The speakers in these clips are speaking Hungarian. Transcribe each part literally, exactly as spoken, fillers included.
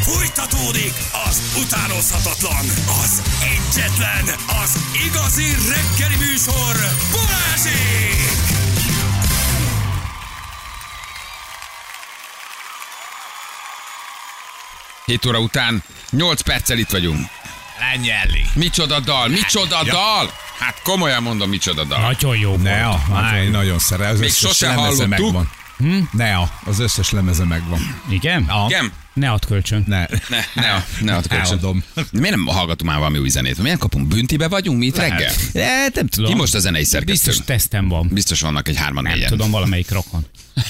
Fújtatódik az utánozhatatlan, az egyetlen, az igazi reggeli műsor, Balázsék! hét óra után nyolc perccel itt vagyunk. Lenyelli. Micsoda dal, micsoda ja. dal! Hát komolyan mondom, micsoda dal. Nagyon jó volt. Nea, máj, nagyon szeret. Az Még összes sose lemeze hallottuk. megvan. Hm? Nea, az összes lemeze megvan. Igen? A. Igen? Ne add kölcsön. Ne. Ne, ne, ne add kölcsön. Eladom. Miért nem hallgatunk már valami új zenét? Miért kapunk büntibe vagyunk mi itt reggel? De, nem tudom. Ki most a zenei szerkesztő? Biztos tesztem van. Biztos vannak egy hárman Nem négyen. tudom, valamelyik rokon.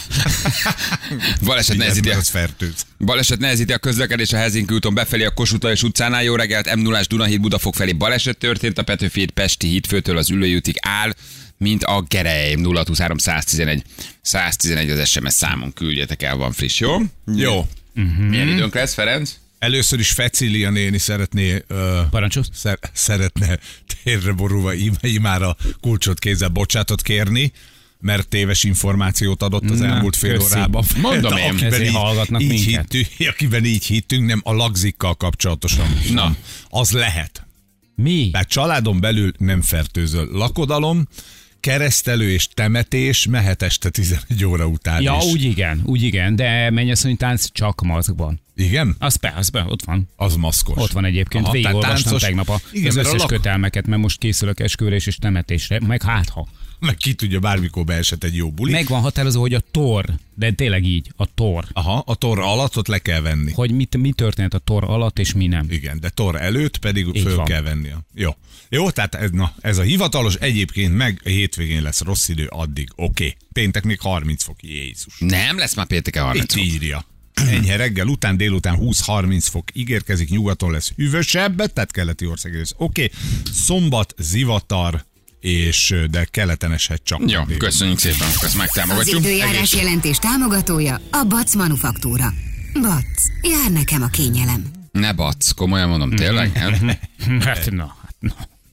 Baleset nehezíti, a, Az fertőz. baleset nehezíti a közlekedés a Helsinki úton befelé a Kossuth Lajos utcánál. Jó reggelt, em nullás Dunahíd Budafok felé baleset történt. A Petőfi híd Pesti hídfőtől az Üllői útig áll, mint a Gerej. nulla huszonhárom száztizenegy száztizenegy az es em es számon küldjetek el, van friss, jó? Jó. Milyen időnk lesz, Ferenc? Először is Fecília néni szeretné, ö, Parancsolsz? szer- szeretne térre borulva im- imára kulcsot kézzel bocsátot kérni, mert téves információt adott az Na, elmúlt fél köszi. órában. Mondom De én. akiben Ezért így, hallgatnak így minket. hittünk, akiben így hittünk, nem a lagzikkal kapcsolatosan. Na. Nem. Az lehet. Mi? Tehát családon belül nem fertőzöl. Lakodalom, keresztelő és temetés mehet este tizenegy óra után Ja, is. úgy igen, úgy igen, de mennyasszony tánc csak maszkban. Igen? Az be, az be, ott van. Az maszkos. Ott van egyébként. Aha, tehát Végigolvastam táncos- tegnap a, Igen, az mert a összes lak- kötelmeket, mert most készülök esküvőre és temetésre, meg hát ha. Meg ki tudja, bármikor beesett egy jó buli. Meg van határozó, hogy a tor, de tényleg így, a tor. Aha, a tor alatt ott le kell venni. Hogy mit, mi történt a tor alatt, és mi nem. Igen, de tor előtt pedig Így föl van. kell venni. Jó. Jó, tehát ez, na, ez a hivatalos, egyébként meg a hétvégén lesz rossz idő addig. Oké. Okay. Péntek még harminc fok, Jézus. Nem lesz már pénteken harminc Itt fok. írja. Enyhe reggel után, délután húsz-harminc fok ígérkezik, nyugaton lesz hűvösebb, tehát keleti ország rész. Oké, okay. Szombat, zivatar, és de keleten eshet csak. Jó, délután. köszönjük szépen, ezt Az megtámogatjuk. időjárás jelentés támogatója a Bac Manufaktúra. Bac, jár nekem a kényelem. Ne bac, komolyan mondom, tényleg? Hát na, hát na.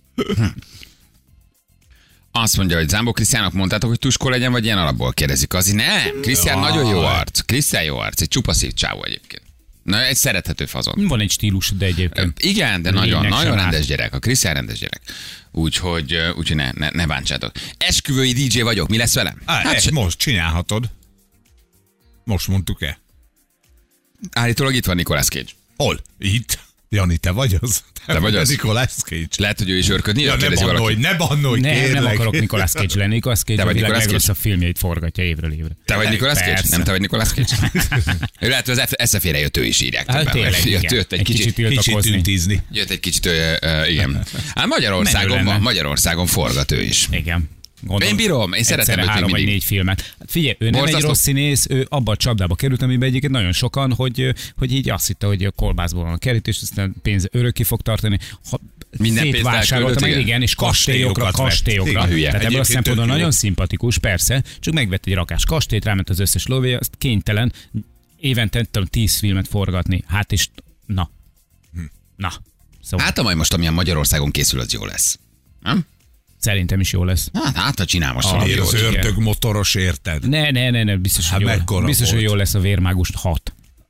Azt mondja, hogy Zámbó Krisztiának mondtátok, hogy tuskó legyen, vagy ilyen alapból kérdezik. Az nem, Krisztián nagyon jó arc. Krisztián jó arc, egy csupa szív csávó egyébként. Na, egy szerethető fazon. Van egy stílus, de egyébként. Igen, de nagyon, Lényeg nagyon sem rendes árt. gyerek. A Krisztián rendes gyerek. Úgyhogy, úgyhogy ne, ne, ne bántsátok. Esküvői dé dzsé vagyok, mi lesz velem? Á, Hát, hát, most csinálhatod. Most mondtuk-e? állítólag itt van Nicolas Cage. Hol? Itt? Jani, te vagy az? Te vagy az? Nicolas Cage. Lehet, hogy ő is örködni, Ja, ja, ne kérdezi bannolj, valaki. ne bannolj, Nem, kérlek. nem akarok Nicolas Cage lenni. Nicolas Cage Te a vagy világ Nicolas Cage? legrosszabb filmjeit forgatja évről évre. Te vagy Nicolas Cage? Persze. Nem te vagy Nicolas Cage? Ő lehet, hogy az es ef-ére jött, ő is írják. Hát többen. tényleg, jött, igen. jött egy, Egy kicsit, kicsit Kicsit tiltakozni. tüntizni. jött egy kicsit, ö, ö, igen. Hát Magyarországon, Menő lenne. Magyarországon forgat ő is. Igen. Gondolom, Én bírom, én szeretem egyszerre őt még három vagy mindig. négy filmet. Hát figyelj, ő nem Borzasztó. egy rossz színész, ő abba a csapdába került, amiben egyébként nagyon sokan, hogy, hogy így azt hitte, hogy a kolbászból van a kerítés, aztán pénz örökké fog tartani. Ha Minden pénzt szétvásárolta elküldött, meg, igen. igen, és kastélyokra, Kastélyokat vett. kastélyokra. Igen, hülye. Tehát ebből a Egyébként szempontból tök jó. nagyon szimpatikus, persze, csak megvett egy rakás kastélyt, ráment az összes lóvéja, azt kénytelen évente nem tudom, tíz filmet forgatni. Hát és na. Na. Szóval Hát, majd most, amilyen Magyarországon készül, az jó lesz. Nem? szerintem is jó lesz. Hát, hát ha csinál most Ah, valami Én jót. az igen. ördög motoros, érted? Ne, ne, ne, ne biztos, Hát hogy jó, mekkora biztos, hogy volt. jó lesz a Vérmágust hat.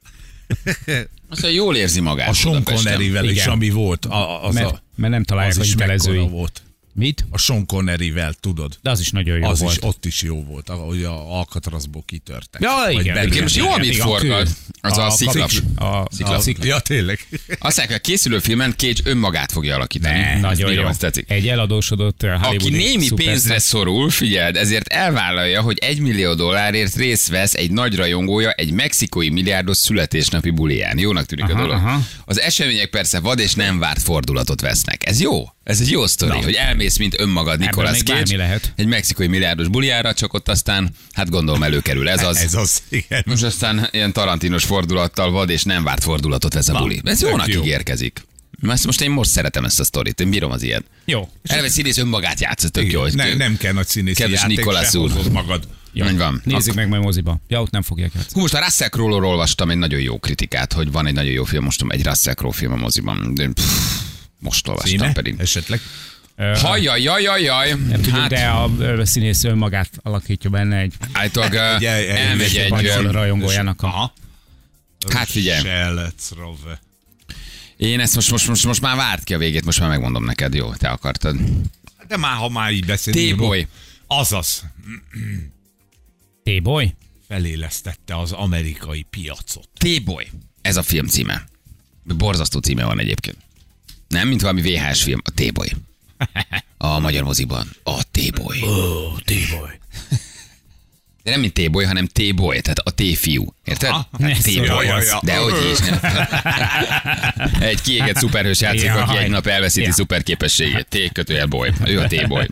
Azt mondja, jól érzi magát. A Sean Budapesten. Conneryvel is, Igen. ami volt. A, az Mert, a, mert nem találják az a is mekkora hitelezői. volt. Mit? A Sean Conneryvel, tudod? De az is nagyon jó az volt. is, ott is jó volt, ahogy a Alcatrazból kitörtek. Ja, Vagy igen. belül. Egyébként most jó, Igen, amit igen, forgat, kő. az a, a sziklap. A, Sziklap. a sziklap. Ja, tényleg. Azt mondják, hogy a készülő filmen Cage önmagát fogja alakítani. Ne, Ezt nagyon bírom, jó. ezt tetszik. Egy eladósodott uh, Aki hollywoodi némi szupersztár. pénzre szorul, figyeld, ezért elvállalja, hogy egy millió dollárért részt vesz egy nagy rajongója egy mexikói milliárdos születésnapi buliján. Jónak tűnik Aha, a dolog. aha. Az események persze vad és nem várt fordulatot vesznek. Ez jó. Ez egy jó sztori, hogy elmész, mint önmagad, Nicolas még bármi Cage, lehet. egy mexikói milliárdos buliára, csak ott aztán, hát gondolom előkerül ez az. Ez az, igen. Most aztán ilyen tarantinos fordulattal vad és nem várt fordulatot vesz a buli. Ez tök jónak jó. ígérkezik. Ezt most én most szeretem ezt a sztorit, én bírom az ilyet. Jó. Eleve színész önmagát játszott, tök jó. hogy Ne, ő- nem kell nagy színészi Kedves játék, Nicolas se úr. hozod magad. Jó. Úgy van. Nézzük meg majd moziba. Ja, ott nem fogják játszani. Hú, most a Russell Crowe-ról olvastam egy nagyon jó kritikát, hogy van egy nagyon jó film, most egy Russell Crowe film a moziban. De, pff, most olvastam Színe? pedig. Esetleg. Hajjaj, jaj, jaj, jaj. Nem tudjuk, Hát, de a ö, színész önmagát alakítja benne egy állítólag ö, Egy- egy- elmegy egy- egy nagy ö, rajongójának a... Aha. Hát figyelj. Selcrove. Én ezt most, most, most, most már várt ki a végét, most már megmondom neked, jó, te akartad. De már, ha már így beszélünk. T-boy. Azaz. T-boy? Felélesztette az amerikai piacot. T-boy. Ez a film címe. Borzasztó címe van egyébként. Nem, mint valami vé há es film. A T-boy. A magyar moziban. A T-boy. Oh, T-boy. De nem mint T-boy, hanem T-boy, tehát a T-fiú. Érted? Ah, T-boy. ja, ja, ja. De hogy is. Nem? Egy kiégett szuperhős játszik, aki egy nap elveszíti Ja. szuperképességét. T-kötőjel boy. Ő a T-boy.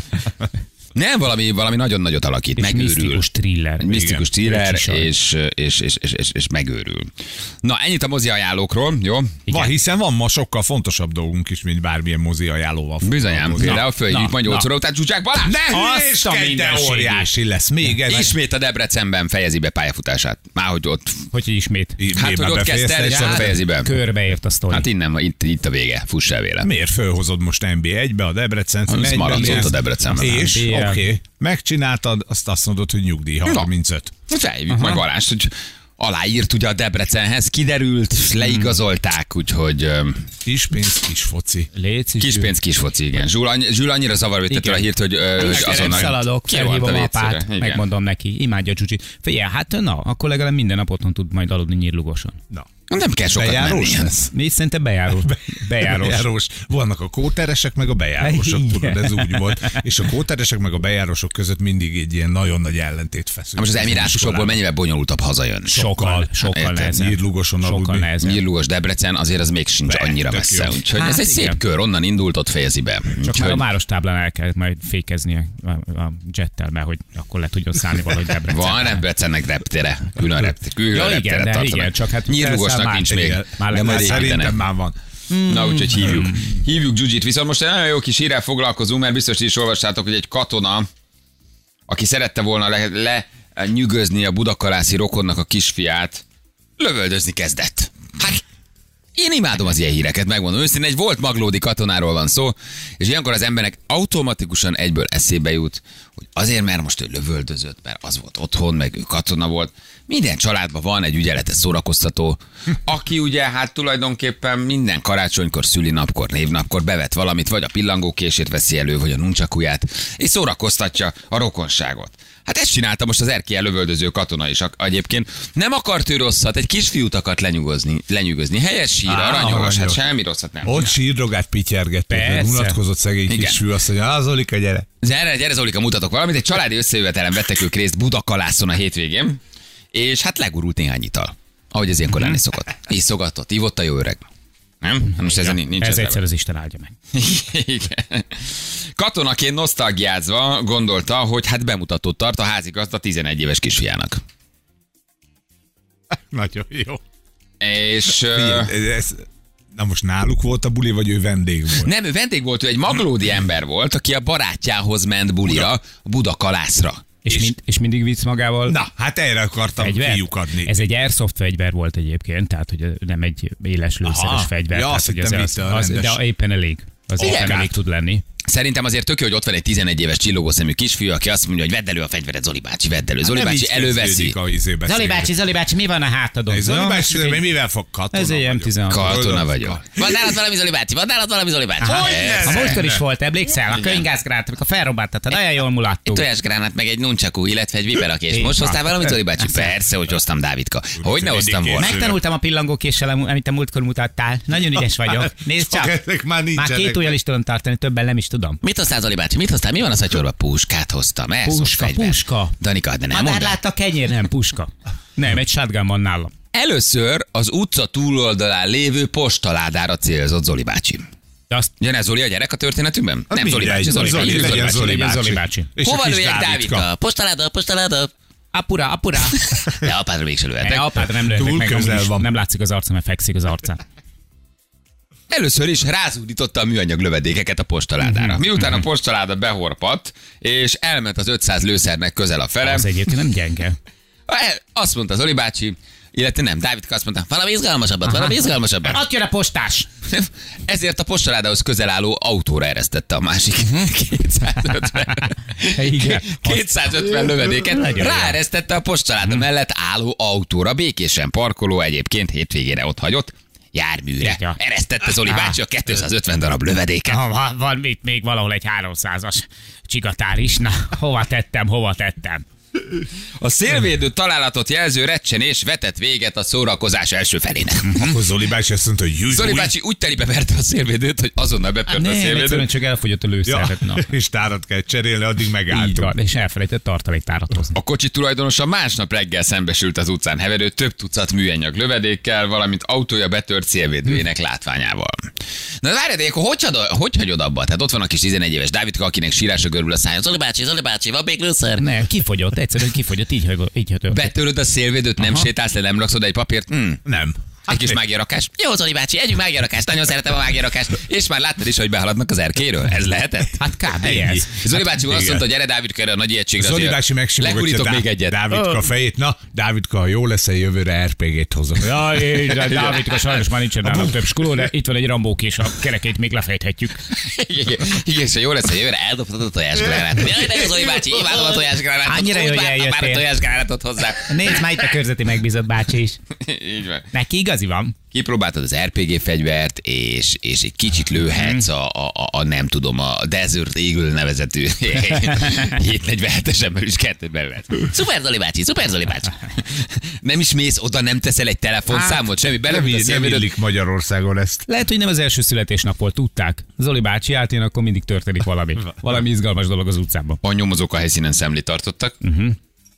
Nem, valami, valami nagyon nagyot alakít, És megőrül. misztikus thriller. Egy misztikus thriller, Ősisaj. és, és, és, és, és, és megőrül. Na, ennyit a mozi ajánlókról, jó? Van, hiszen van ma sokkal fontosabb dolgunk is, mint bármilyen mozi ajánlóval. Bizonyám, foglalkozni. például följegyük na, ma nyolc na. óra után Zsuzsák Balázs! Ne Azt a hülyéskedj, de mindenségét. óriási lesz. Még egy. Ismét a Debrecenben fejezi be pályafutását. Már hogy ott, Hogy ismét? hát hogy ott kezdte el, és ott fejezi be. Körbeért a sztori. Hát innen, itt, itt a vége, fuss el véle. Miért fölhozod most en bé egybe a Debrecen? Az Egyben maradzott lesz. a Debrecenben. És, bé el. oké, okay. Megcsináltad, azt azt mondod, hogy nyugdíj harmincöt. Felhívjuk meg Balást, hogy aláírt ugye a Debrecenhez, kiderült, leigazolták, úgyhogy öm, Kis pénz, kis foci. Légy szíves. kis pénz, kis foci, igen. Zsul, annyi- Zsul annyira zavar tőle a hírt, hogy ö, És azonnal szaladok, kirohant a felhívom vécére. apát, Igen. megmondom neki, imádja a dzsuzsit. Figyelj, hát na, akkor legalább minden nap otthon tud majd aludni nyírlugoson. Na. Nem kell sokat Bejárós menni. lesz. Négy szerintem bejáró. Bejárós. Bejárós. Vannak a kóteresek, meg a bejárósok, Igen. tudod, ez úgy volt. És a kóteresek, meg a bejárosok között mindig egy ilyen nagyon nagy ellentét feszül. Most az emirátusokból mennyivel bonyolultabb hazajön. Sokkal, sokkal Érted? nehezebb. Nyírlugoson Sokkal aludni. nehezebb. Nyírlugos Debrecen azért az még sincs Be, annyira tök messze. jó. Úgyhogy Hát ez egy igen. szép kör, onnan indult, ott fejezi be. Csak Úgyhogy már a várostáblán el kell majd fékeznie a, a jettel, mert hogy akkor le tudjon szállni valahogy Debrecen. van Debrecennek reptere, külön reptere, külön Ja, igen, reptere de tartanak. igen, csak hát Nyírlugosnak persze nincs már- még. igen, már De le- majd már Szerintem építenek. már van. Na, úgyhogy hívjuk. Hívjuk Zsuzsit, viszont most egy nagyon jó kis hírrel foglalkozunk, mert biztos ti is olvastátok, hogy egy katona, aki szerette volna le, lenyűgözni a budakalászi rokonnak a kisfiát, lövöldözni kezdett. Hát, én imádom az ilyen híreket, megmondom őszintén, egy volt maglódi katonáról van szó, és ilyenkor az embernek automatikusan egyből eszébe jut, hogy azért, mert most ő lövöldözött, mert az volt otthon, meg ő katona volt. Minden családban van egy ügyeletes szórakoztató, aki ugye hát tulajdonképpen minden karácsonykor, szülinapkor, névnapkor bevet valamit, vagy a pillangókését veszi elő, vagy a nuncsakuját, és szórakoztatja a rokonságot. Hát ezt csinálta most az erkélyen lövöldöző katona is. Egyébként nem akart ő rosszat, egy kisfiút akart lenyugozni, lenyugozni. Helyes sír, Á, aranyos, hát aranyos. semmi rosszat nem. Ott sírdogát pityergették, Persze. unatkozott szegény Igen. kisfiú, azt mondja, az Olika, gyere. Gyere, gyere Zolika, mutatok valamit. Egy családi összejövetelen vettek ők részt Budakalászon a hétvégén, és hát legurult néhány ital. Ahogy ez ilyenkor lenni szokott. Iszogatott, ivott a jó öreg. Nem? Hát most ezen nincs Ez ezzel egyszer az Isten áldja meg. Igen. Katonaként nosztalgiázva gondolta, hogy hát bemutatót tart a házigazda tizenegy éves kisfiának. Nagyon jó. És... ö, Figyelj, ez, na most náluk volt a buli, vagy ő vendég volt? Nem, ő vendég volt, ő egy maglódi ember volt, aki a barátjához ment bulira, a Budakalászra. És, mind, és mindig visz magával Na, hát erre akartam fegyvert? kiukadni. Ez egy airsoft fegyver volt egyébként, tehát hogy nem egy éles lőszeres Aha. fegyver. Ja, tehát, azt hogy hittem, az, vitte a az, rendes. de éppen elég. Az Igen. éppen elég tud lenni. Szerintem azért tök jó, hogy ott van egy tizenegy éves csillogószemű kisfiú, aki azt mondja, hogy vedd elő a fegyveret, Zoli bácsi, vedd elő. Zoli Nem bácsi így előveszi. kezdődik a izé beszélgetés. Zoli bácsi, Zoli bácsi, mi van a hátadon? Zoli Ja, bácsi, csak egy- mivel fog katona Ez egy vagyok. em tizenhat. Katona vagyok. Ka- Van nálad valami Zoli bácsi? Van nálad valami Zoli bácsi? Hogy Persze. ne? A múltkor is volt, emlékszel? A könyvgázgrát, amikor felrobbáltattad, olyan jól Egy mulattuk. tojásgránát, meg egy nuncsakú, illetve egy viperakés. Így Most van. hoztál valamit, Zoli bácsi? Persze, hogy hoztam, Dávidka. Hogy ne mindig hoztam volna? készül. Megtanultam a pillangókéssel, amit a múltkor mutattál. Nagyon ügyes vagyok. Nézd Csak csak. ezek már Már nincsenek. két ujjal is tudom tartani, többen nem is tudom. Mit hoztál, Zoli bácsi? Mit hoztál? Mi van a szatyorba? Puskát hoztam. Airsoft Puska, fegyver. puska. Danika, de nem Madár mondd el. látta kenyér, nem puska. Nem, egy shotgun van nálam. Először az utca túloldalán lévő postaládára célzott Zoli bácsi. De azt Jön ez Zoli a gyerek a történetünkben? Hát Nem Zoli mindegy, bácsi, Zoli Zoli, bácsi. legyen Zoli Zoli bácsi. legyen Zoli bácsi. bácsi. És a Hova kis lőjek, Dávidka. Dávidka? Postaláda, postaláda. apura, apura. De apádra mégsem Ne, lőhetek. apád nem lőttek Túl meg, közel amúgy is van. nem látszik az arca, mert fekszik az arcán. Először is rázúdította a műanyag lövedékeket a postaládára. Miután a postaláda behorpadt, és elment az ötszáz lőszernek közel a fele, Az egyébként nem gyenge. el- azt mondta Zoli bácsi, Illetve nem, Dávidka azt mondta, valami izgalmasabbat, valami izgalmasabbat. Ott jön a postás. Ezért a postaládához közel álló autóra eresztette a másik kétszázötven, Igen. kétszázötven lövedéket. Nagyon jó. Ráeresztette a postaláda mellett álló autóra. Békésen parkoló, egyébként hétvégére ott hagyott járműre. Ja. Eresztette Zoli bácsi a kétszázötven darab lövedéket. Ha, van, van itt még valahol egy háromszázas csigatár is. Na, hova tettem, hova tettem? A szélvédő találatot jelző recsenés vetett véget a szórakozás első felének. Akkor Zoli bácsi azt mondta, hogy júj, Zoli júj. bácsi úgy telibe verte a szélvédőt, hogy azonnal bepört a Nem, szélvédőt. egyszerűen csak elfogyott a Ja, lőszerhet. Na. és tárat kell cserélni, addig Így megálltunk. van, és elfelejtett tartaléktárat hozni. A kocsi tulajdonosa másnap reggel szembesült az utcán heverő több tucat műanyag lövedékkel, valamint autója betört szélvédőjének látványával. Na várj, de akkor hogy, hagyod, hogy hagyod abba? Tehát ott van a kis tizenegy éves Dávidka, akinek sírása görül a szája. Zoli bácsi, Zoli bácsi, van még lőszer? Nem, kifogyott, egyszerűen kifogyott, így hagyott. Így hagyott. Betöröd a szélvédőt, nem sétálsz le, nem raksz oda egy papírt? Mm. Nem. Egy kis mágiarakás. Jó, Zoli bácsi, együnk mágiarakást, nagyon szeretem a mágiarakást. És már láttad is, hogy behaladnak az erkéről? Ez lehetett? Hát kb. Ennyi. ez. Zoli bácsi azt igen. mondta, gyere Dávidka erre a nagy egységre. Zoli azért bácsi megsimogatja Legurítok Dá- még egyet. Dávidka fejét. Na, Dávidka, ha jó lesz, jövőre er pé gét hozom. Ja, így, de Dávidka sajnos már nincsen nálam több skuló, de itt van egy rambók és a kerekét még lefejthetjük. Igen, igen, és ha jó lesz, ha jövőre eldobtad a tojásgránátot. Jaj, de jó, Zoli bácsi, imádom a tojásgránátot. Annyira jó, Úgy hogy vártam már a eljöttél. tojásgránátot hozzá. Nézd, már itt a körzeti megbízott bácsi is. Így van. Neki igazi van. Kipróbáltad az er pé gé fegyvert, és, és egy kicsit lőhetsz a, a, a, a nem tudom, a Desert Eagle nevezetű hétszáznegyvenhetesemmel is kettőt belőled. Szuper Zoli bácsi, szuper Zoli bácsi. Nem is mész oda, nem teszel egy telefonszámot, semmi, Nem, belevőd a nem szélvédőt. illik Magyarországon ezt. Lehet, hogy nem az első születésnap volt, tudták. Zoli bácsi állt, én akkor mindig történik valami. Valami izgalmas dolog az utcában. A nyomozók a helyszínen szemlét tartottak. Uh-huh.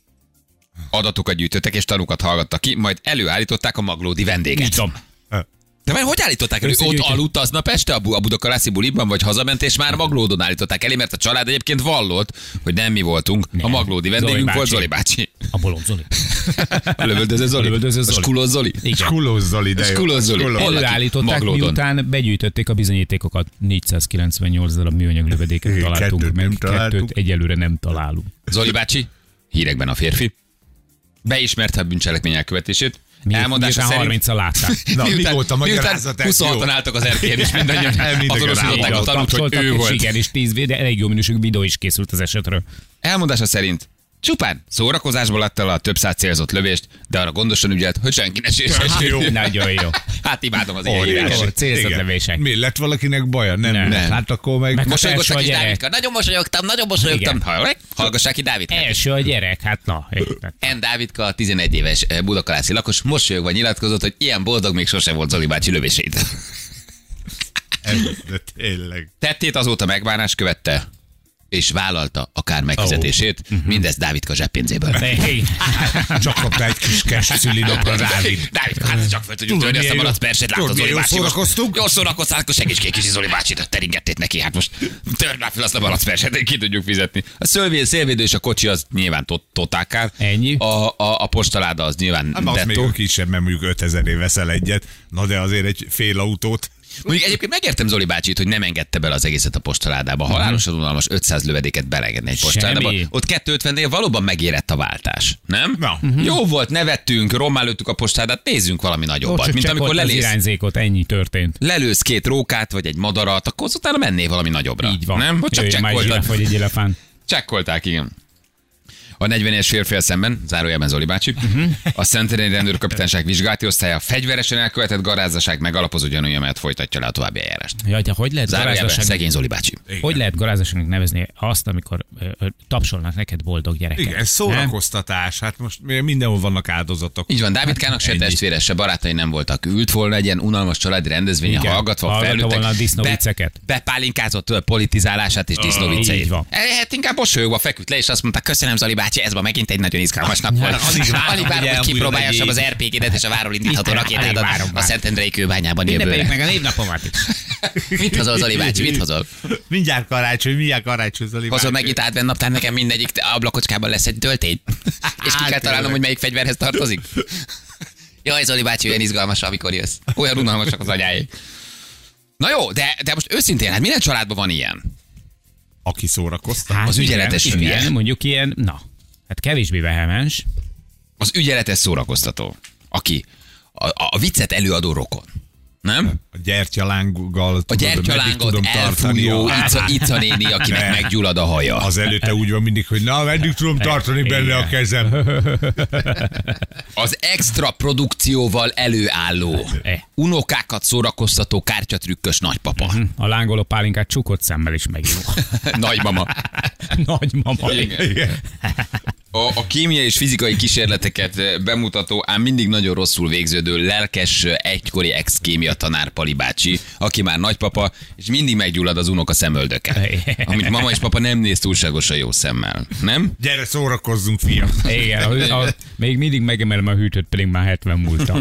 Adatokat gyűjtöttek és tanúkat hallgattak ki, majd előállították a maglódi vendéget. Tudom. De már hogy állították elő? Ott Összegyűjtött. aludt aznap este a, Bu- a Budakarászi buliban, vagy hazament, és már Maglódon állították elé, mert a család egyébként vallott, hogy nem mi voltunk. Nem. A Maglódi vendégünk Zoli volt bácsi. Zoli bácsi. A bolond Zoli. A lövöldöző Zoli. A lövöldöző Zoli. A skulos Zoli. Igen. Skulós Zoli, de jó. Skulós Zoli. Skulós. Hol lakik? Előállították, Maglódon. miután begyűjtötték a bizonyítékokat. négyszázkilencvennyolc darab műanyag lövedéket Igen, találtunk kettőt meg, nem találtuk. kettőt egyelőre nem találunk. Zoli bácsi, hírekben a férfi, beismerte a bűncselekmény elkövetését. Mi, Elmondása miután szerint... harmincan látták. Na, mi volt a magyarázat? Ez huszonhatan jó. álltak az erkélyen, és mindannyian Mindannyian azonosították a álltak. tanút, hogy Tapsoltak, ő és volt. igen, és tíz de elég jó minőségű videó is készült az esetről. Elmondása szerint csupán szórakozásból adta el a több száz célzott lövést, de arra gondosan ügyelt, hogy senki ne sérülhessen. Nagyon jó. Hát imádom az ilyen Óriási. híreket. Jó, célzott Igen. lövések. Mi, lett valakinek baja? Nem. Nem. nem. Hát akkor meg... Meg- Mosolygott a Első kis a gyerek. Dávidka. Nagyon mosolyogtam, nagyon mosolyogtam. Igen. Hallgassák, hallgassák ki Dávidkát. Első a gyerek, hát na. érted. En Dávidka, a tizenegy éves budakarászi lakos mosolyogva nyilatkozott, hogy ilyen boldog még sose volt Zoli bácsi lövését. Ez, de tényleg. Tettét azóta megbánás követte, és vállalta a kár megfizetését, oh. mindezt Dávidka zseppénzéből. Hey. Csak kapta egy kis cash szülinapra Dávid. Dávid, hát csak fel tudjuk Tudod, törni azt a milyen jó- malacperset, látod tudod, Zoli milyen bácsi. jól most- szórakoztunk? Jól szórakoztál, akkor segíts ki, kicsi Zoli bácsit, teringették neki, hát most törd már fel azt a malacperset, ki tudjuk fizetni. A szélvédő, szélvédő és a kocsi az nyilván tot- totálkár. Ennyi. A, a, a postaláda az nyilván Hát az még dettó. a kisebb, mert mondjuk ötezerért veszel egyet. Na de azért egy fél autót. Mondjuk egyébként megértem Zoli bácsit, hogy nem engedte bele az egészet a postaládába. Halálosan unalmas ötszáz lövedéket beleengedni egy postaládába. Semmi. Ott kétszázötvennél valóban megérett a váltás, nem? Na. Jó volt, nevettünk, rommá lőttük a postáládát, nézzünk valami Ott nagyobbat. csak Mint amikor csekkolt az lelész, irányzékot, ennyi történt. lelősz két rókát, vagy egy madarat, akkor utána mennél valami nagyobbra. Így van. Nem? Hogy csak Jöjjön már egy csekkoltad. zsiráf, vagy egy elefánt. Csekkolták, igen. A negyven éves férfivel szemben, zárójelben Zoli bácsi, Mhm. a Szentendrei rendőrkapitányság vizsgálati osztálya fegyveresen elkövetett garázdaság megalapozó gyanúja mellett folytatja le a további eljárást. Jaj, de hogy lehet Zárójelben garázdaság? szegény Zoli bácsi. Hogy lehet garázdaságnak nevezni azt, amikor ö, ö, tapsolnak neked boldog gyereket? Igen, ez szórakoztatás. Hát most mindenhol vannak áldozatok. Így van, Dávidkának se Ennyi. testvére, se barátai nem voltak. Ült volna egy ilyen unalmas családi rendezvényen, Igen, hallgatva a hallgatta felnőttek. volna a disznóvicceket. Bepálinkázott tőle politizálását és disznóvicceit. így van. Hát inkább mosolyogva feküdt le, és azt mondta, köszönöm Zoli bácsi, ez ma megint egy nagyon izgalmas nap volt. alig várom, Alig várom, hogy hogy elmúljon kipróbáljassam egy az év. er pé gédet és a váról indítható Alig rakétádat várom a már. Szentendrei kőbányában Ünnepeljük jövőre. meg a névnapomat is. Mit hozol, Zoli bácsi, mit hozol? Mindjárt karácsony, mindjárt karácsony, Zoli Hozol bácsi. megint adventnaptár, nekem mindegyik ablakocskában lesz egy töltény. És ki kell találnom, hogy melyik fegyverhez tartozik. Jaj, Zoli bácsi, olyan izgalmas, amikor jössz. Olyan unalmasak az anyáik. Na jó, de, de most őszintén, hát minden családban van ilyen. Aki szórakoztat. Hát Az igen, ügyeletes igen, hülye. mondjuk ilyen, na, hát kevésbé vehemens. Az ügyeletes szórakoztató. aki a, a viccet előadó rokon. Nem? A gyertyalánggal A gyertyalángot elfújó Ica, Ica néni, akinek meggyullad a haja. Az előtte úgy van mindig, hogy na, meddig tudom tartani benne a kezem. Az extra produkcióval előálló, unokákat szórakoztató kártyatrükkös nagypapa. A lángoló pálinkát csukott szemmel is megint. Nagymama. Nagymama. Igen. A, a kémiai és fizikai kísérleteket bemutató, ám mindig nagyon rosszul végződő lelkes egykori ex-kémia tanár Pali bácsi, aki már nagypapa, és mindig meggyullad az unoka szemöldöke. Amit mama és papa nem néz túlságosan jó szemmel. Nem? Gyere, szórakozzunk, fiam. Igen, a, a, még mindig megemelem a hűtőt, pedig már hetven múltam.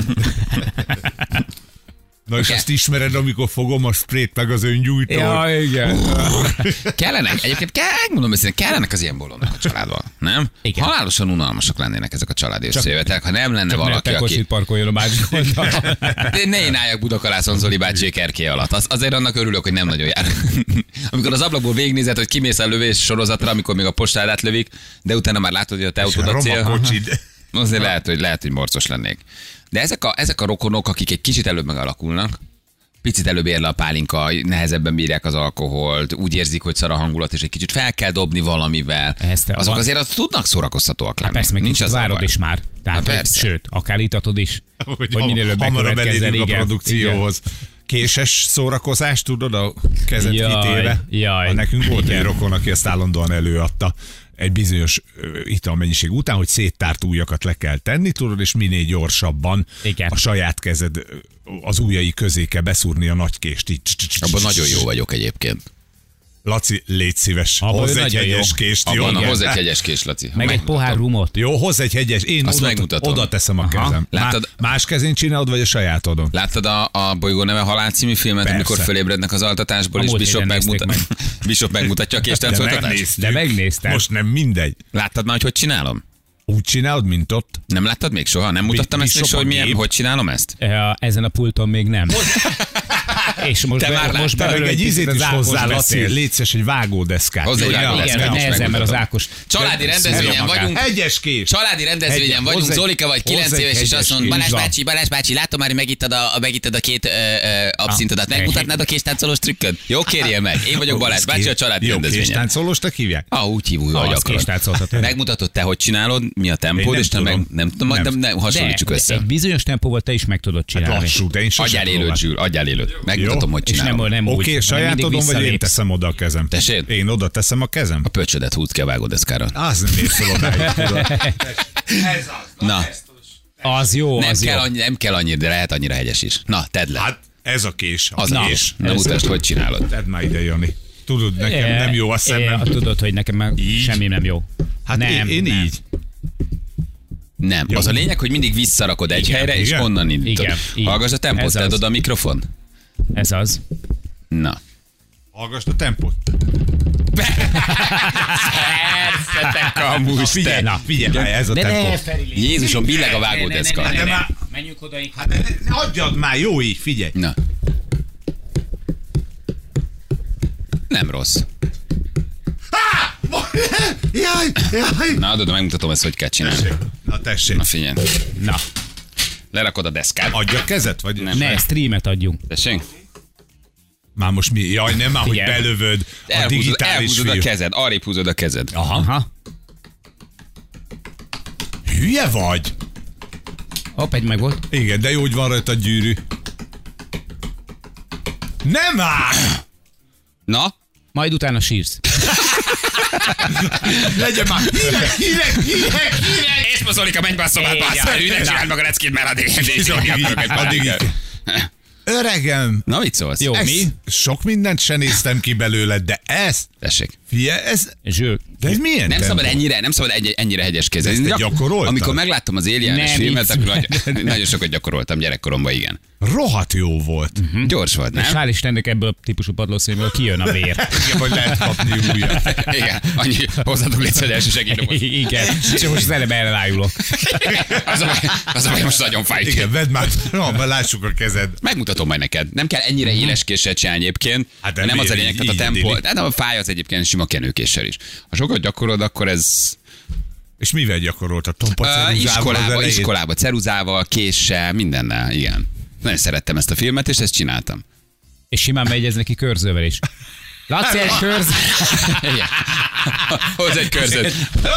Na és azt ismered, amikor fogom a sprayt meg az öngyújtót. Ja, igen. Kellenek, egyébként kell, mondom őszintén, kellenek az ilyen bolondok a családban, nem? Igen. Halálosan unalmasak lennének ezek a családi összejövetek, ha nem lenne Csak valaki, ne aki... Tekosit parkoljon a másik oldalon. De ne én álljak Budakalászon Zoli bácsi kerké alatt. Az, azért annak örülök, hogy nem nagyon jár. Amikor az ablakból végignézed, hogy kimész a lövés sorozatra, amikor még a postádát lövik, de utána már látod, hogy a te autód a cél. Azért lehet, hogy, lehet, hogy morcos lennék. De ezek a, ezek a rokonok, akik egy kicsit előbb megalakulnak, picit előbb ér le a pálinka, nehezebben bírják az alkoholt, úgy érzik, hogy szar a hangulat, és egy kicsit fel kell dobni valamivel. Azok van. Azért az tudnak szórakoztatóak lenni. Persze, meg nincs kicsit az várod is már. Tehát, Há, persze. Sőt, akár itatod is. Hogy, hogy minél előbb hamarabb elérünk a igen. produkcióhoz. Igen. Késes szórakozás, tudod, a kezet Jaj, kitéve. jaj. Ha nekünk volt Igen. egy rokon, aki ezt állandóan előadta egy bizonyos ö, italmennyiség után, hogy széttárt ujjakat le kell tenni, tudod, és minél gyorsabban Igen. a saját kezed ö, az ujjai közé kell beszúrni a nagy kést. Így. Abban nagyon jó vagyok egyébként. Laci, légy szíves, Abban hozz ő egy nagyon hegyes jó. kést. Jó, Abban a Igen. hozzá egy hegyes kés, Laci. Meg egy pohár rumot. jó, hozz egy hegyes. Én Azt oda, megmutatom. oda teszem a Aha. kezem. Má, Láttad? más kezén csinálod, vagy a sajátodon? Láttad a, a Bolygó neve halál című filmet, Persze. amikor fölébrednek az altatásból, A és múlt Bishop, héten nézték megmuta- Bishop megmutatja a késtáncoltatást? megnéztük. De megnéztem. Most nem mindegy. Láttad már, hogy hogy csinálom? Úgy csinálod, mint ott? Nem láttad még soha? Nem mutattam ezt még Bishop soha, hogy a milyen, gép? hogy csinálom ezt? E, Ezen a pulton még nem. És most, Te már be, most láttad? Meg belőle egy ízét az is Ákos hozzá, Laci, beszél. légy szíves, egy vágódeszkát. Hozzá egy Jó, vágódeszkát. Igen, most mert nehezen, mert az megmutatom. Ákos... Családi rendezvényen magát. vagyunk. Hegyes kés. Családi rendezvényen Hegyes. vagyunk, Hozzá egy- Zolika vagy kilenc hozzá egy éves, és hegyes azt mondod, kés. Balázs Így van. bácsi, Balázs bácsi, látom már, hogy megittad a, megittad a két ö, ö, abszintodat. Ah, Megmutatnád a késtáncolós trükköd? Jó, kérjél meg. Én vagyok Balázs bácsi a családi Jó, rendezvényen. késtáncolósnak hívják? Ah, úgy hívjuk, Ah, hogy az akarod. késtáncoltató. Megmutatod te, hogy csinálod, mi a Én tempód, nem és te meg tudom. nem tudom, Nem. nem, nem hasonlítsuk De össze. egy bizonyos tempóval te is meg tudod csinálni. Lassú, de én sosem Adjál élőt, próbáltam. Zsül, adjál élőt. Megmutatom, hogy És nem, csinálom. nem úgy. Oké, hanem sajátodon, mindig vagy én visszalépsz. teszem oda a kezem? Tessék? Én oda teszem a kezem? A pöcsödet húzd ki a vágódeszkára. Az nem ér fel odáig, tudod. Na, Az jó, nem az jó. kell, annyi, nem kell annyira, de lehet annyira hegyes is. Na, tedd le. Hát ez a kés. Az a na, kés. Na, ez- mutasd, hogy csinálod. Tedd már ide, Jani. Tudod, nekem E, nem jó a e, szemem. Tudod, hogy nekem már Így? semmi nem jó. Hát nem, én, én nem. így. Nem. Jó. Az a lényeg, hogy mindig visszarakod egy Igen, helyre, és igen. onnan indítod. Igen, így. Hallgass a tempót, Ez tedd az. oda a mikrofon. Ez az. Na. Hallgassd a tempót. Persze, te kamus, Figyelj, te. na, figyelj, várj, ez a tempó. Feri. Jézusom, billeg a vágódeszka. ne, ne, ne. Menjünk odaig. Hát ne, ne, adjad már, jó így, figyelj. Na. Nem rossz. Jaj, jaj. Na, adod, megmutatom ezt, hogy kell csinálni. Na tessék. Na, figyelj. Na, Lerakod a deszkát. Adja a kezet, vagy Nem. ne, streamet adjunk. Tessék? Már most mi? Jaj, nem már, hogy Figyelj. belövöd a Elhúzod, digitális elhúzod a fiú. kezed, arrébb húzod a kezed. Aha. Aha. Hülye vagy? Hopp, egy meg volt. Igen, de jó, hogy van rajta a gyűrű. Nem áll! Na? Majd utána sírsz. Legyen már hírek, hírek, hírek, hírek! És Zolika, menj be a szobádba, Igen. aztán ide csináld meg a leckét, mert addig Addig így. Öregem, Na, mit szólsz? Jó, ez, mi? sok mindent se néztem ki belőled, de ez, Tessék. fie, ez, Zső. de ez milyen Nem tempó? szabad ennyire, nem szabad egy, ennyire hegyes kézzel. De ezt te Gyak- gyakoroltad? Amikor megláttam az Aliens Nem, filmet, így- akkor nagy, nagyon sokat gyakoroltam gyerekkoromban, igen. Rohadt jó volt. Hm? Gyors volt, És nem? hál' Istennek ebből a típusú padlószínből kijön a vér. Igen, vagy lehet kapni újat. Igen, annyi hozzátok létsz, hogy első segítő. Igen. És most az eleve ellájulok. Az a baj, az a baj, most nagyon fáj. Igen, vedd már, na, már lássuk a kezed. Megmutatom majd neked. Nem kell ennyire éles késsel csinálni egyébként. Hát Hát de nem az a miért? lényeg, tehát a Így tempó. addig. De nem, a fáj az egyébként sima kenőkéssel is. Ha sokat gyakorolod, akkor ez És mivel gyakoroltad? Tompa ceruzával az Iskolába, elején? iskolába, ceruzával, késsel, mindennel, igen. Nagyon szerettem ezt a filmet, és ezt csináltam. És simán megy ez neki körzővel is. Laci, egy körz. Hoz egy körzöt.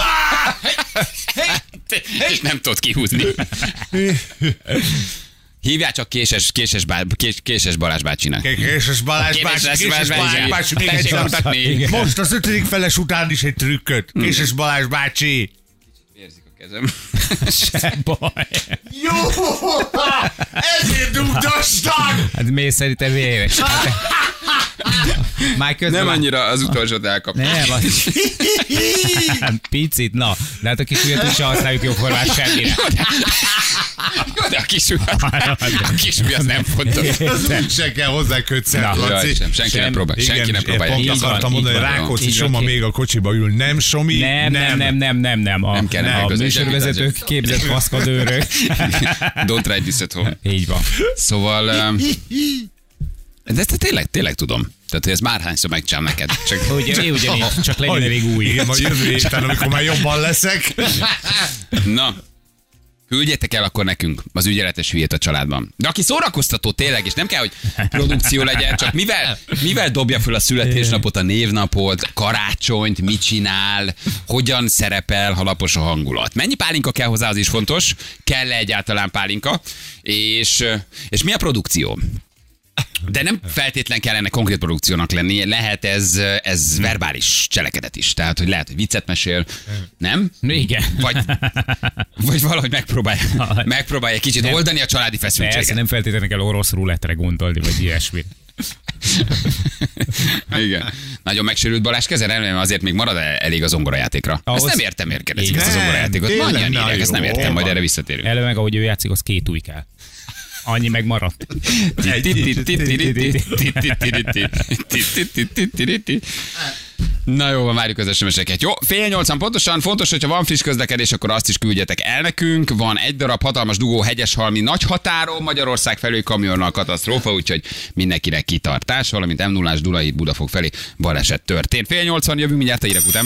És nem tudod kihúzni. Hívjál csak Késes, Késes, bá, Kés, Késes Balázs bácsinak. Késes Balázs bácsi, Késes Balázs bácsi, még egy mutatni. Most az ötödik feles után is egy trükköt. Késes Balázs bácsi. Érzik a kezem. Se baj. Jó! Ezért dugdostad! Hát mész szerintem véres. Már közben Nem annyira az utolsót elkapni. Nem, az... Picit, na. De hát a kis ügyet is használjuk jóformán semmire. Jó, de a kis ügy, a kis ügy az nem fontos. Se kell hozzá kötszer, Laci. Sem, senki nem próbál, senki nem próbálja. Pont Így van, akartam mondani, így hogy van. Rákóczi Így Soma van. még a kocsiba ül. Nem, Somi? Nem, nem, nem, nem, nem, nem. A, Nem kell, nem a kell, műsorvezetők közösen. képzett faszkadőrök. Don't try this at home. Így van. Szóval... um, De ezt tényleg, tényleg tudom. Tehát, hogy ez már hányszor megcsinálom neked. Csak, Ugye, én ugyanígy, csak legyen elég új. Igen, majd jövő héten, amikor már jobban leszek. na, küldjétek el akkor nekünk az ügyeletes hülyét a családban. De aki szórakoztató tényleg, és nem kell, hogy produkció legyen, csak mivel, mivel dobja föl a születésnapot, a névnapot, karácsonyt, mit csinál, hogyan szerepel, ha lapos a hangulat. Mennyi pálinka kell hozzá, az is fontos. Kell-e egyáltalán pálinka? És, és mi a produkció? De nem feltétlen kellene konkrét produkciónak lenni, lehet ez, ez verbális cselekedet is. Tehát, hogy lehet, hogy viccet mesél, nem? Igen. Vagy, vagy valahogy megpróbálja, megpróbálja kicsit Nem. oldani a családi Persze, feszültséget. nem feltétlenül kell orosz rulettre gondolni, vagy ilyesmi. Igen. Nagyon megsérült Balázs keze, remélem azért még marad elég az zongorajátékra. Ahhoz- Ezt nem értem, miért kérdezik Igen. ezt a zongorajátékot. Nem, Annyian tényleg, írják, na ezt nem jó, értem, majd van. erre visszatérünk. Elő meg, ahogy ő játszik, az két új kell. Annyi meg maradt. Na jó, van, várjuk az es em es-eket. Jó, fél nyolcan pontosan, fontos, hogyha van friss közlekedés, akkor azt is küldjetek el nekünk. Van egy darab hatalmas dugó Hegyeshalmi nagy határon, Magyarország felé kamionnal katasztrófa, úgyhogy mindenkinek kitartás, valamint em nullás Dunahíd Budafok felé baleset történt. Fél nyolcan jövünk mindjárt a hírek után.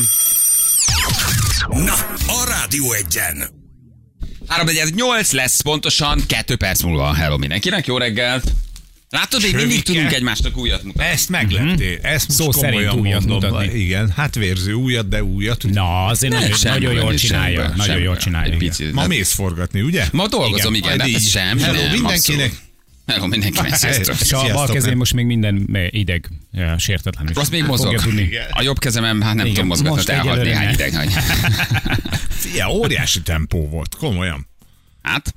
Na, a Rádió Egyen. három nyolc lesz pontosan, kettő perc múlva. Hello mindenkinek, jó reggelt! Látod, még mindig Sövike. tudunk egymásnak újat mutatni. Ezt megleptél. Ezt most Szó szerint komolyan újat mondom. mutatni. Igen, hát vérző újat, de újat. Na, azért nagyon, Semmi nagyon baj, jól nincs csinálja. semmi baj, Nagyon semmi jól baj. csinálja. Egy Igen. picit. Ma mész forgatni, ugye? Ma dolgozom, igen, majd de hát ez így. semmi. Hello nem, mindenkinek. abszolút. Hello mindenkinek, sziasztok. És a Sziasztok, bal kezén nem? most még minden eh, ideg, eh, sértetlen. Az még Fogja mozog. tudni. A jobb kezemem, hát nem Igen, tudom mozgatni, most elhalt egyelőre néhány ne. ideg. Hogy... Fia, óriási tempó volt, komolyan. Hát?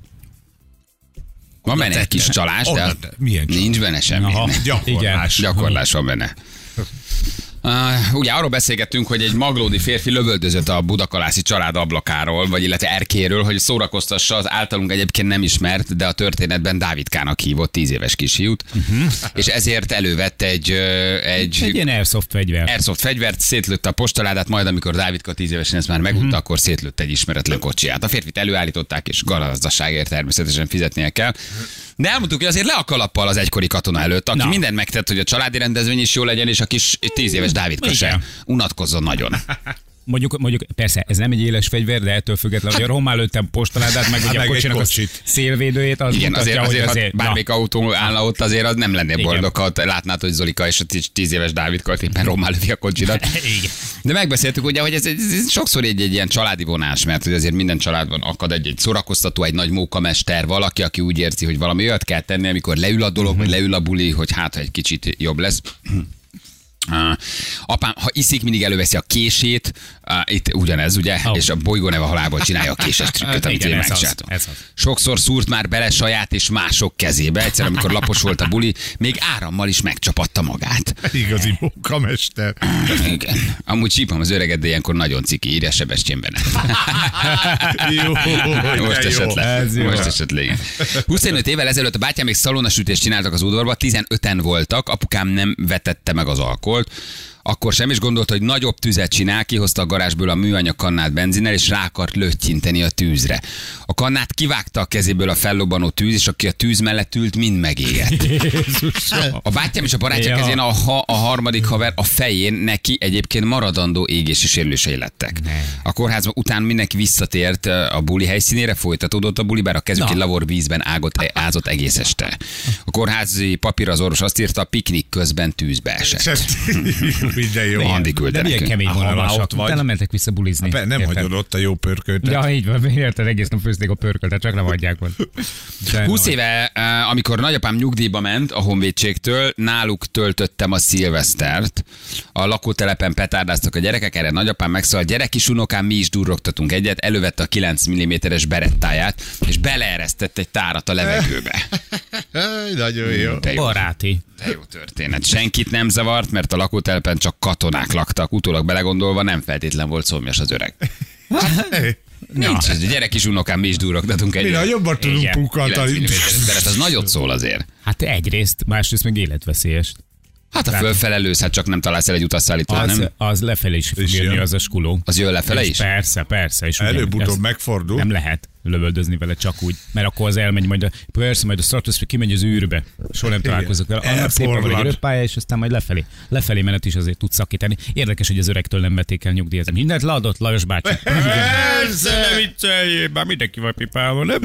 Van benne egy kis csalás, de Onnan- milyen csalás? nincs benne semmi. Aha. Gyakorlás. Gyakorlás van benne. Uh, ugye arról beszélgettünk, hogy egy maglódi férfi lövöldözött a budakalászi család ablakáról, vagy illetve erkéről, hogy szórakoztassa az általunk egyébként nem ismert, de a történetben Dávidkának hívott tíz éves kisfiút, uh-huh. és ezért elővett egy, ö, egy, Egy ilyen airsoft fegyver. airsoft fegyvert, szétlőtte a postaládát, majd amikor Dávidka tíz évesen ezt már megútta, uh-huh. akkor szétlőtte egy ismeretlen kocsiját. A férfit előállították, és gazdaságért természetesen fizetnie kell. De elmondtuk, hogy azért le a kalappal az egykori katona előtt, aki Na. mindent megtett, hogy a családi rendezvény is jó legyen, és a kis tíz éves Dávidka se Igen. unatkozzon nagyon. Mondjuk, mondjuk, persze, ez nem egy éles fegyver, de ettől függetlenül, hogy a román lőttem postaládát, meg ugye a meg egy kocsinak a kocsit. szélvédőjét, az Igen, mutatja, azért, hogy azért, azért, ha bármelyik autó állna ott, azért az nem lennél Igen. boldog, ha te látnád, hogy Zolika és a tíz éves Dávidka éppen rommá lövi a kocsidat. Igen. De megbeszéltük ugye, hogy ez, ez, ez sokszor egy, egy ilyen családi vonás, mert hogy azért minden családban akad egy, egy szórakoztató, egy nagy mókamester, valaki, aki úgy érzi, hogy valami olyat kell tenni, amikor leül a dolog, vagy leül a buli, hogy hát ha egy kicsit jobb lesz. Uh, apám, ha iszik, mindig előveszi a kését, uh, itt ugyanez, ugye, Oh. és a bolygó neve halálból csinálja a késes trükköt, amit Igen, én ez az, megcsináltam. ez az. Sokszor szúrt már bele saját és mások kezébe, egyszer, amikor lapos volt a buli, még árammal is megcsapatta magát. Igazi munkamester. Igen. Amúgy csípom az öreget, de ilyenkor nagyon ciki, írja Sebestyén benne. Jó, Most de jó. esetleg. Ez jó. Most esetleg. igen. huszonöt évvel ezelőtt a bátyám még szalonnasütést csináltak az udvarba, tizenöten voltak, apukám nem vetette meg az alkoholt. Akkor sem is gondolta, hogy nagyobb tüzet csinál, kihozta a garázsból a műanyag kannát benzinnel, és rá akart löttyinteni a tűzre. A kannát kivágta a kezéből a fellobbanó tűz, és aki a tűz mellett ült, mind megégett. A bátyám és a barátja Ja. kezén a, ha, a harmadik haver a fején, neki egyébként maradandó égési sérülései lettek. A kórházban után mindenki visszatért a buli helyszínére, folytatódott a buli, bár a kezük egy lavor vízben ágott, ázott egész este. A kórházi papír, az orvos azt írta, a piknik közben tűzbe esett. Minden jó. Andi De küldte milyen nekünk. kemény Ha már vonalasak. ott vagy. Utána mentek vissza bulizni. Be- Nem Érted? hagyod ott a jó pörköltet. Ja, így van, érted, egész nap főzték a pörköltet, csak nem adják volna. De húsz no. éve, eh, amikor nagyapám nyugdíjba ment a honvédségtől, náluk töltöttem a szilvesztert. A lakótelepen petárdáztak a gyerekek, erre nagyapám megszólalt, gyerek is unokám, mi is durrogtatunk egyet, elővette a kilenc milliméteres berettáját, és beleeresztett egy tárat a levegőbe. Ej, nagyon jó. De jó, Baráti. de jó történet. Senkit nem zavart, mert a lakótelepen csak katonák laktak. Utólag belegondolva nem feltétlen volt szomjas az öreg. Nincs, ez, gyerek is unokám, mi is durrogtatunk Mi egyet. nagyobbat tudunk Igen. kilenc pukkantani. milliméteres beret, az nagyot szól azért. Hát egyrészt, másrészt meg életveszélyes. Hát a fölfelelősz, hát csak nem találsz el egy utasszállítót, Az, nem? az lefelé is fog És jönni jön. az a skuló. Az jön lefele És is? Persze, persze. És ugye Előbb-utóbb ezt megfordul. Nem lehet lövöldözni vele csak úgy, mert akkor az elmegy majd a, persze, majd a Stratosphere kimegy az űrbe. Soha nem találkozok vele. Annak szépen van egy Elporlad. röppálya, és aztán majd lefelé. Lefelé menet is azért tud szakítani. Érdekes, hogy az öregtől nem vették el nyugdíjazni. Mindent leadott Lajos bácsi. Persze, ne vicceljél, már mindenki van pipálva, nem?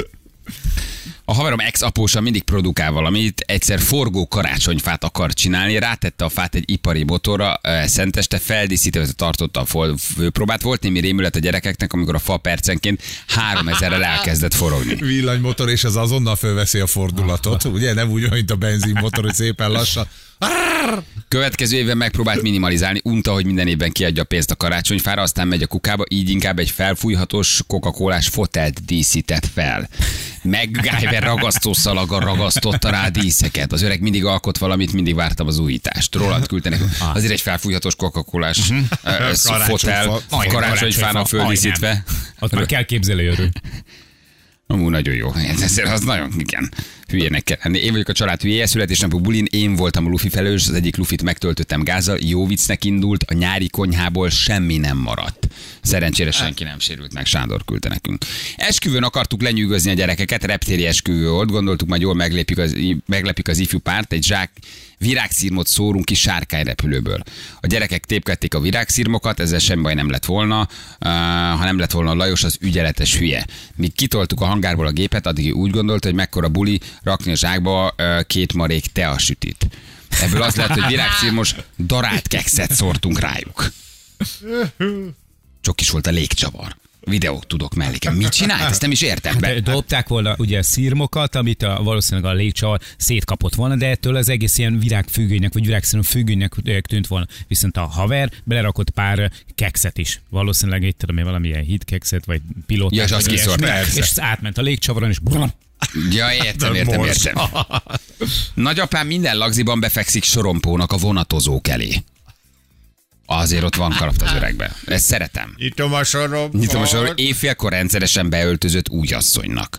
A haverom ex-apósa mindig produkál valamit, egyszer forgó karácsonyfát akar csinálni, rátette a fát egy ipari motorra, eh, szenteste feldíszítve tartotta a fol- főpróbát. Volt némi rémület a gyerekeknek, amikor a fa percenként háromezerrel elkezdett forogni. Villanymotor, és az azonnal fölveszi a fordulatot. Ugye nem úgy, mint a benzinmotor, hogy szépen lassan. Következő évben megpróbált minimalizálni, unta, hogy minden évben kiadja a pénzt a karácsonyfára, aztán megy a kukába, így inkább egy felfújhatós Coca-Colás fotelt díszített fel. MacGyver ragasztószalaggal ragasztotta rá a díszeket. Az öreg mindig alkot valamit, mindig vártam az újítást. Rólad küldte nekünk. Azért egy felfújhatós Coca-Colás uh, fotel, Karácsonyfa. karácsonyfának földíszítve. Ott már kell képzelőről. Amúgy nagyon jó. Ez, az nagyon, igen, hülyének kell lenni. Én vagyok a család hülyéje, születésnapok bulin, én voltam a lufi felelős, az egyik lufit megtöltöttem gázzal, jó viccnek indult, a nyári konyhából semmi nem maradt. Szerencsére senki nem sérült meg, Sándor küldte nekünk. Esküvőn akartuk lenyűgözni a gyerekeket, reptéri esküvő volt, gondoltuk, majd jól meglepjük az, meglepjük az ifjú párt, egy zsák virágszirmot szórunk ki sárkányrepülőből. A gyerekek tépkedték a virágszirmokat, ezzel semmi baj nem lett volna, uh, ha nem lett volna Lajos az ügyeletes hülye. Míg kitoltuk a hangárból a gépet, addig úgy gondolta, hogy mekkora buli rakni a zsákba uh, két marék teasütit. Ebből az lett, hogy virágszirmos darált kekszet szórtunk rájuk. Csokis volt a légcsavar. Videót tudok melléke. Mit csinált? Ezt nem is értem be. De dobták volna ugye a szirmokat, amit a, valószínűleg a légcsavar szétkapott volna, de ettől az egész ilyen virágfüggönynek, vagy virágszínű függönynek tűnt volna. Viszont a haver belerakott pár kekszet is. Valószínűleg egy tudom én valamilyen hitkekszet, vagy pilótát. Ja, és azt vagy kiszórták. ilyesmi. És átment a légcsavaron, és brum, Ja, értem, értem, Most. értem. Nagyapám minden lagziban befekszik sorompónak a vonatozók elé. Azért ott van karapt az öregben. Ezt szeretem. Nyitom a sorom. Nyitom a sor, éjfélkor rendszeresen beöltözött úgyasszonynak.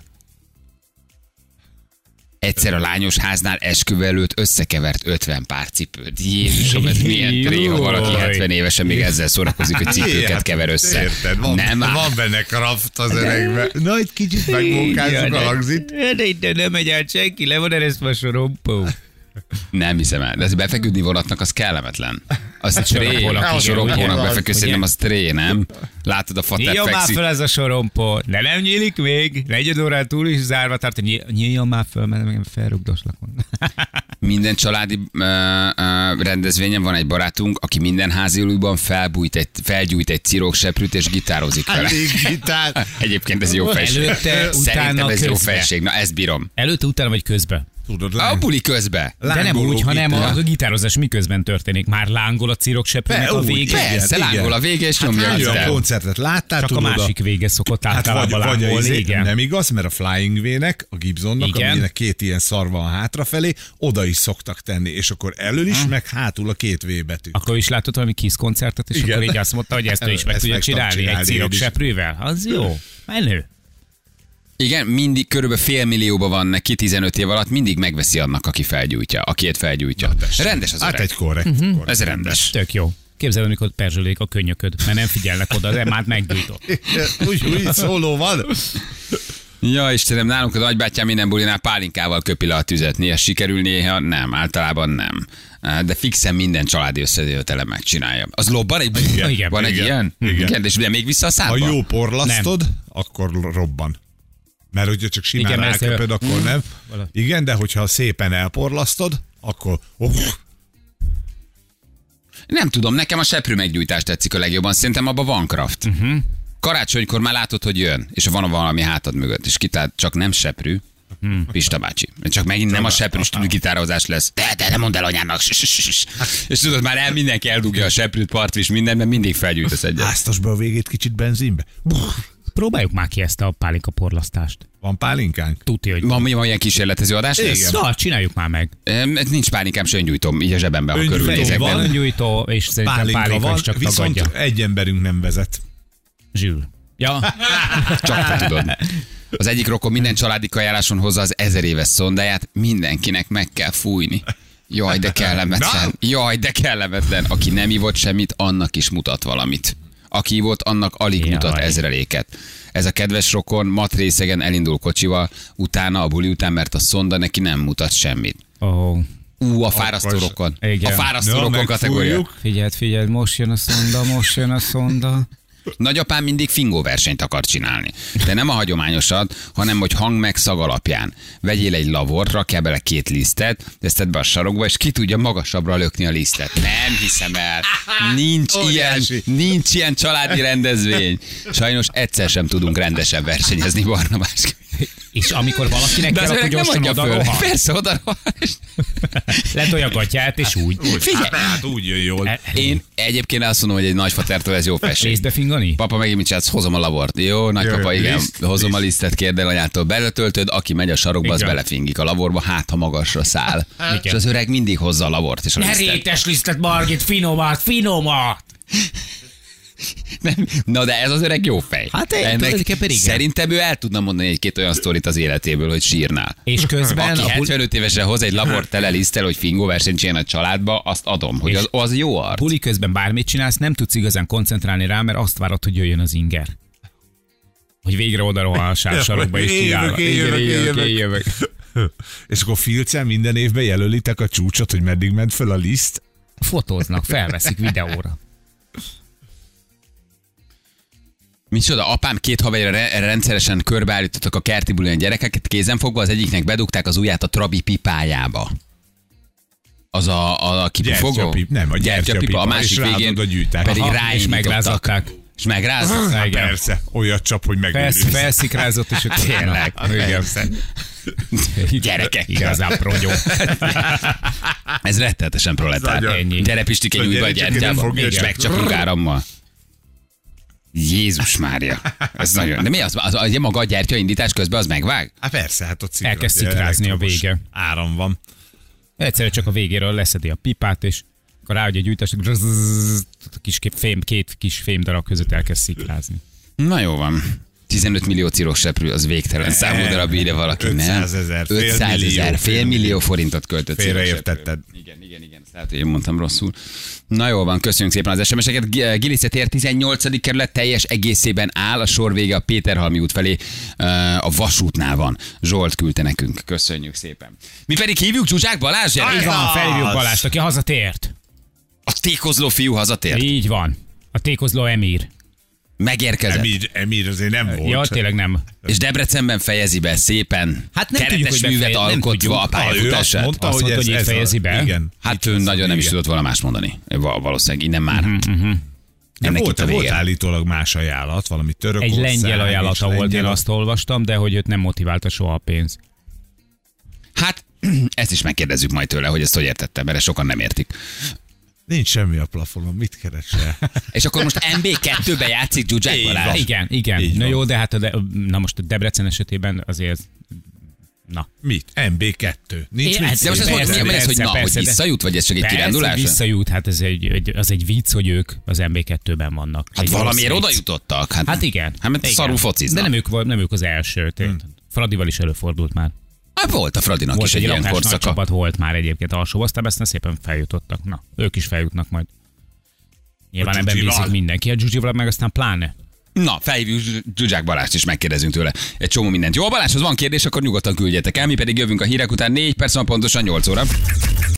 Egyszer a lányos háznál esküvő előtt összekevert ötven pár cipőt. Jézusom, ez milyen tré, ha valaki hetven évesen még ezzel szórakozik, hogy cipőket kever össze. Érted, van, Nem áll. van benne kraft az öregben. Na, egy kicsit megmunkázzuk a lagzit. De itt nem megy át senki, le van eresztve a sorompó. Nem hiszem el, de ez befeküdni vonatnak az kellemetlen. Az tré, sorompónak, a igen, sorompónak ugye? befeküdsz, szerintem az tré, nem? Látod a fater Nyíljon már fekszik. fel ez a sorompó, de nem nyílik még, negyed órán túl is zárva tart, Nyí- nyíljon már fel, mert megint felrugdoslak. Minden családi ö, ö, rendezvényen van egy barátunk, aki minden háziulúban felbújt egy, felgyújt egy cirókseprűt és gitározik vele. Elég gitár. Egyébként ez jó felség. Előtte, Szerintem utána, ez jó közbe. felség. Na, ezt bírom. Előtte, utána vagy közben. Tudod, A láng. buli közbe. De nem Lángoló úgy, hanem a, gitár. a gitározás miközben történik. Már lángol a cirókseprőnek Be, a úgy, vége. Persze, igen. lángol a vége, és nyomja Hát a hány olyan gitár. koncertet láttál, Csak a tudod, másik vége szokott Hát vagy, általában vagy a lángolni, izé, igen. nem igaz, mert a Flying V-nek, a Gibsonnak, Igen. aminek két ilyen szar van hátrafelé, oda is szoktak tenni, és akkor elől is, meg hátul a két V betű. Akkor is látott valami kis koncertet, és Igen. akkor így azt mondta, hogy ezt ő is meg Ezt tudja meg tudom csinálni egy csinálni én is. cirókseprővel. Az jó. Menő. Igen, mindig körülbelül fél millióba van neki tizenöt év alatt, mindig megveszi annak, aki felgyújtja, akiét felgyújtja. Rendes az Hát öreg. egy korrekt. Mhm. korrekt. Ez rendes. Tök jó. képzeld, amikor perzsölik a könnyököd, mert nem figyelnek oda, de már meggyújtott. Úgy, úgy szóló van. Ja, Istenem, nálunk a nagybátyám minden bulinál pálinkával köpi le a tüzet. Néha sikerül, néha nem, általában nem. De fixen minden családi összejövetele megcsinálja. Az lobban egy Igen, igen, Van egy igen, ilyen? igen. Igen, és ugye még vissza a Ha szádba? jó porlasztod, nem. akkor robban. Mert hogyha csak simán Igen, mert ráköpöd, ezt- akkor nem. Vala. Igen, de hogyha szépen elporlasztod, akkor... Oh, Nem tudom, nekem a seprű meggyújtás tetszik a legjobban. Szerintem abban van kraft. Uh-huh. Karácsonykor már látod, hogy jön, és van valami hátad mögött, és kitár, csak nem seprű. Hmm. Pista bácsi. Csak megint nem a seprűs gitározás lesz. De, de, de mondd el anyámnak. És tudod, már el mindenki eldugja a seprűt, partvis, minden, mert mindig felgyújtasz egyet. áztasd be a végét kicsit benzinbe. Próbáljuk már ki ezt a pálinka porlasztást. Van pálinkánk? Tudja, hogy... Van, van ilyen kísérletező adás lesz? Igen. Na, csináljuk már meg. Em, Nincs pálinkám, se öngyújtom, így a zsebemben, ha Öngyújtó körülnézek van. benne. Öngyújtó, és szerintem Pálinka pálinka van, is csak viszont tagadja. egy emberünk nem vezet. Zsül. Ja, Csak te tudod. Az egyik rokon minden családi kajáláson hozza az ezer éves szondáját, mindenkinek meg kell fújni. Jaj, de kellemetlen. Jaj, de kellemetlen. Aki nem ivott semmit, annak is mutat valamit. Aki ivott, annak alig Jaj. mutat ezreléket. Ez a kedves rokon matrészegen elindul kocsival, utána a buli után, mert a szonda neki nem mutat semmit. oh. Ú, a fárasztó Akkor- rokon. Igen. A fárasztó Ja, rokon kategória. megfújjuk. Figyeld, figyeld, most jön a szonda, most jön a szonda. Nagyapám mindig fingó versenyt akar csinálni. De nem a hagyományosat, hanem hogy hang meg szag alapján. Vegyél egy lavort, rakjál bele két lisztet, ezt tedd be a sarokba, és ki tudja magasabbra lökni a lisztet. Nem hiszem el. Nincs ilyen, Óriási. nincs ilyen családi rendezvény. Sajnos egyszer sem tudunk rendesen versenyezni, Barnabás. És amikor valakinek De kell, az akkor öreg nem gyorsan adja oda föl. rohan. Persze, oda rohan. Letolja a gatyát, és úgy. Figyelj, Hát, hát úgy jön jól. E- én egyébként azt mondom, hogy egy nagyfatertől ez jó fesség. Részbe fingani? Papa megint mit csinálsz? Hozom a lavort. Jó, nagypapa, Jö, igen. liszt, Hozom a liszt. lisztet, kérd el anyától. Beletöltöd, aki megy a sarokba, az Igen. belefingik a lavorba, hát ha magasra száll. És az öreg mindig hozza a lavort és a Ne lisztet. rétes lisztet, Margit, finomat, finomat! Nem. Na de ez az öreg jó fej. Hát egy- tulajdonképpen igen. Szerintem ő el tudna mondani egy-két olyan sztorit az életéből, hogy sírnál. És közben Aki a bul- hetvenöt évesen hoz egy lavort tele liszttel, hogy fingó versenyt csinál a családba, azt adom, hogy És az, az jó arc. buli közben bármit csinálsz, nem tudsz igazán koncentrálni rá, mert azt várod, hogy jöjjön az inger. Hogy végre oda rohan a sáv sarokba és Én csinálva. jövök, én Igen, jövök, én én jövök, jövök. én jövök. És akkor Filcen minden évben jelölitek a csúcsot, hogy meddig ment föl a liszt. Fotóznak, felveszik videóra. Micsoda, apám két haverja re- rendszeresen körbeállítottak a kerti bulin a gyerekeket, kézenfogva, az egyiknek bedugták az ujját a trabi pipájába. Az a, a, a kipufogó? Gyertyapip- nem, a gyertyapipa, a másik és ráadod végén a gyűjtát. pedig Aha, és ráindítottak. megrázották. És megrázották. Hát Igen. persze, olyat csap, hogy Felsz, megőrülsz. felszikrázott, és akkor Tényleg. Igen. Gyerekek. Igazán progyó. Ez rettenetesen proletár. nagyon. Ennyi. Gyere Pistike, A nyújj be a gyerek csak gyertyába, nem fogja és csak. megcsapjuk árammal. Jézus Mária. Ez nagyon. De mi az? az, az maga a gyertyaindítás közben az megvág? Hát persze, hát ott szikra, Elkezd szikrázni a elektromos vége. Áram van. Egyszerűen csak a végéről leszedi a pipát, és akkor ráadja a gyújtást, a kis kép- fém, két kis fém darab között elkezd szikrázni. Na jó van. tizenöt millió ciros seprű, az végtelen számú darab, írja valaki, nem? ötszázezer, fél ötszázezer, millió, fél millió forintot költött ciros Félreértetted. seprű. Igen, igen, igen, ezt lehet, hogy én mondtam rosszul. Na jó van, köszönjük szépen az es em es-eket. G- Gilice tér tizennyolcadik kerület teljes egészében áll, a sor vége a Péterhalmi út felé a vasútnál van. Zsolt küldte nekünk, köszönjük szépen. Mi pedig hívjuk Zsuzsák Balázs? gyerek? Így van, Az. felhívjuk Balást, aki hazatért. A tékozló fiú hazatért. Így van. A tékozló emír. Megérkezett. Emír, Emír azért nem volt. Ja, tényleg nem. És Debrecenben fejezi be szépen. Hát nem tudjuk, keretes hogy művet befeje- nem alkotva a tudjuk. Ah, ő azt pályafutását. mondta, Azt hogy mondta, ez, hogy így ez fejezi a, be. Igen. Hát Itt ő az- nagyon nem is igen. tudott volna más mondani. Val- Valószínűleg innen már. Mhm, De Ennek volt, itt a volt vége. állítólag más ajánlat, valami Törökország. Egy lengyel és ajánlata volt, én lengyel- azt olvastam, de hogy őt nem motiválta soha a pénz. Hát ezt is megkérdezzük majd tőle, hogy ezt hogy értette, mert ezt sokan nem értik. Nincs semmi a plafonon, mit keresel? És akkor most em bé kettőbe játszik Zsuzsák Így Balázs. van. Igen, igen. Így Na van. jó, de hát a de, na most a Debrecen esetében azért... Na. Mit? em bé kettő. Nincs É, mit hát De most ez szólni. hogy, mi ez, hogy na, hogy persze, de- visszajut, vagy ez csak egy Persze, kirándulás? visszajut, hát ez egy, egy, az egy vicc, hogy ők az em bé kettőben vannak. Hát Egy valamiért rossz oda vicc. jutottak. Hát, Hát igen. Hát mert igen. szarul fociznak. De nem ők, vol- nem ők az első. Hmm. Fradival is előfordult már. Hát volt a Fradinak Volt is egy egy ilyen rakás nagy korszaka. csapat, volt már egyébként alsóba, aztán ezt szépen feljutottak. Na, ők is feljutnak majd. Nyilván A ebben Zsuzsival? bízik mindenki, a Zsuzsival meg aztán pláne. Na, felhívjuk Zsuzsák Balást és megkérdezünk tőle egy csomó mindent. Jó, Balázs, az van kérdés, akkor nyugodtan küldjetek el, mi pedig jövünk a hírek után négy perc, van pontosan nyolc óra.